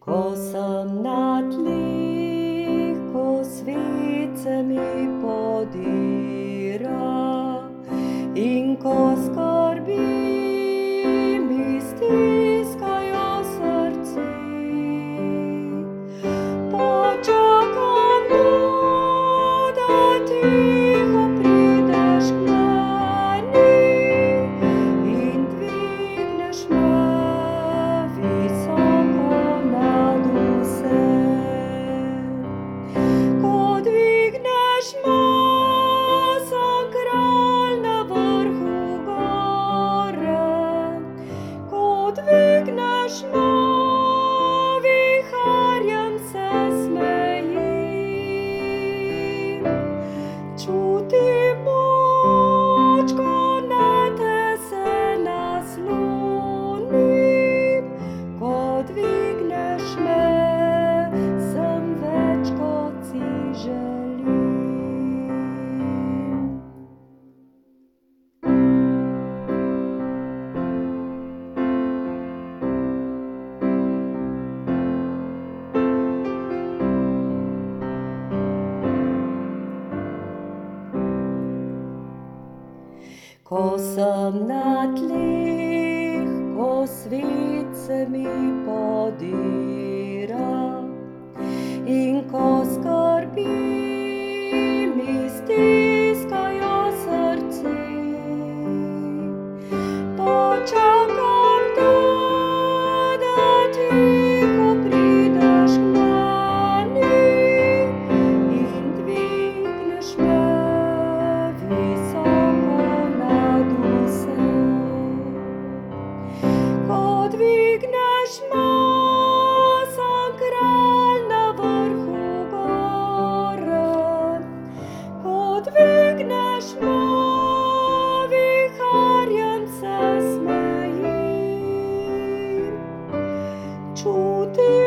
Ko sem na tleh, ko svet se mi podira in ko skrbi mi stiskajo srce, počakam tu, da tiho prideš k meni in dvigneš me visoko nad vse. Ko dvigneš me, sem kralj na vrhu gore. Ko dvigneš me, viharjem se smejim. Čutim moč, ko nate se naslonim. Ko dvigneš me, sem več, kot si želim. Ko sem na tleh, ko svet se mi podira in ko skrbi mi stiskajo srce, počakam tu, da tiho prideš k meni in dvigneš me visoko nad vse. Ko dvigneš me, sem kralj na vrhu gore. Ko dvigneš me, viharjem se smejim. Čutim